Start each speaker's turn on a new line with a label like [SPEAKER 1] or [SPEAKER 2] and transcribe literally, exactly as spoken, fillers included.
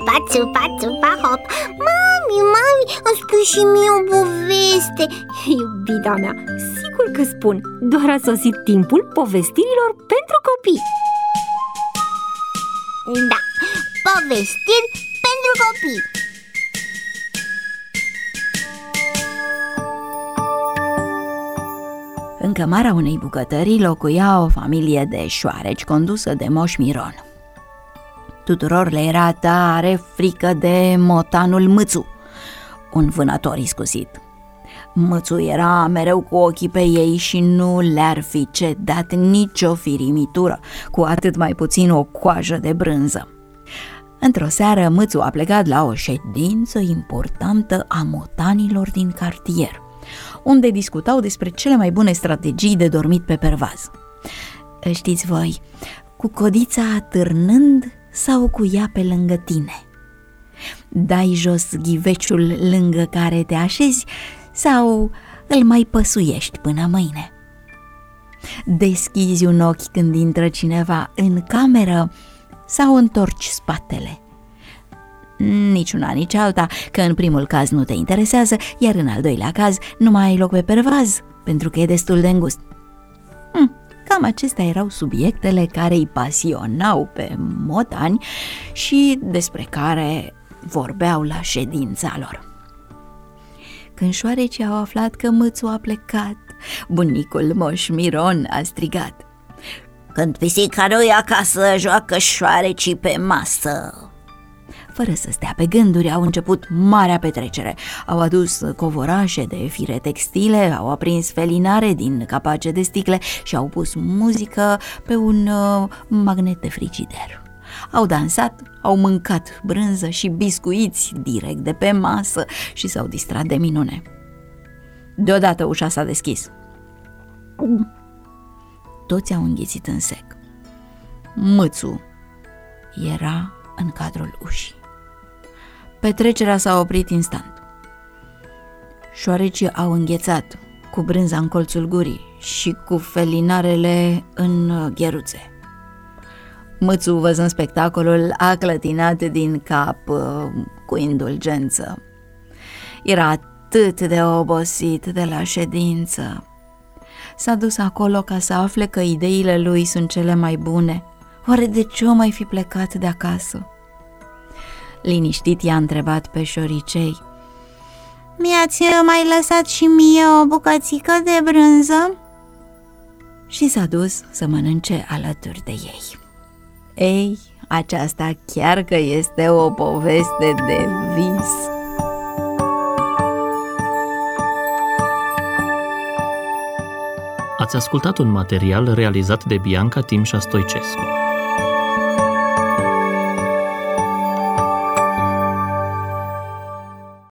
[SPEAKER 1] țupa, țupa, țupa, hop. Mami, mami, îmi spui și mie o poveste.
[SPEAKER 2] Iubita mea, sigur că spun. Doar a sosit timpul povestirilor pentru copii.
[SPEAKER 1] Da, povestiri pentru copii.
[SPEAKER 3] În cămara unei bucătării locuia o familie de șoareci condusă de Moș Miron. Tuturor le era tare frică de motanul Mâțu, un vânător iscusit. Mâțu era mereu cu ochii pe ei și nu le-ar fi cedat nicio firimitură, cu atât mai puțin o coajă de brânză. Într-o seară, Mâțu a plecat la o ședință importantă a motanilor din cartier, unde discutau despre cele mai bune strategii de dormit pe pervaz. Știți voi, cu codița târnând sau cu ea pe lângă tine? Dai jos ghiveciul lângă care te așezi sau îl mai păsuiești până mâine? Deschizi un ochi când intră cineva în cameră sau întorci spatele? Nici una, nici alta, că în primul caz nu te interesează, iar în al doilea caz nu mai ai loc pe pervaz, pentru că e destul de îngust. Hm, cam acestea erau subiectele care îi pasionau pe motani și despre care vorbeau la ședința lor. Când șoarecii au aflat că Mâțu a plecat, bunicul Moș Miron a strigat:
[SPEAKER 1] Când pisica nu e acasă, joacă șoarecii pe masă.
[SPEAKER 3] Fără să stea pe gânduri, au început marea petrecere. Au adus covorașe de fire textile, au aprins felinare din capace de sticle și au pus muzică pe un uh, magnet de frigider. Au dansat, au mâncat brânză și biscuiți direct de pe masă și s-au distrat de minune. Deodată ușa s-a deschis. Toți au înghițit în sec. Mâțu era în cadrul ușii. Petrecerea s-a oprit instant. Șoarecii au înghețat, cu brânza în colțul gurii și cu felinarele în gheruțe. Mâțu, văzând spectacolul, a clătinat din cap cu indulgență. Era atât de obosit de la ședință. S-a dus acolo ca să afle că ideile lui sunt cele mai bune. Oare de ce o mai fi plecat de acasă? Liniștit i-a întrebat pe șoricei:
[SPEAKER 1] Mi-ați mai lăsat și mie o bucățică de brânză?
[SPEAKER 3] Și s-a dus să mănânce alături de ei. Ei, aceasta chiar că este o poveste de vis.
[SPEAKER 4] Ați ascultat un material realizat de Bianca Timșa Stoicescu.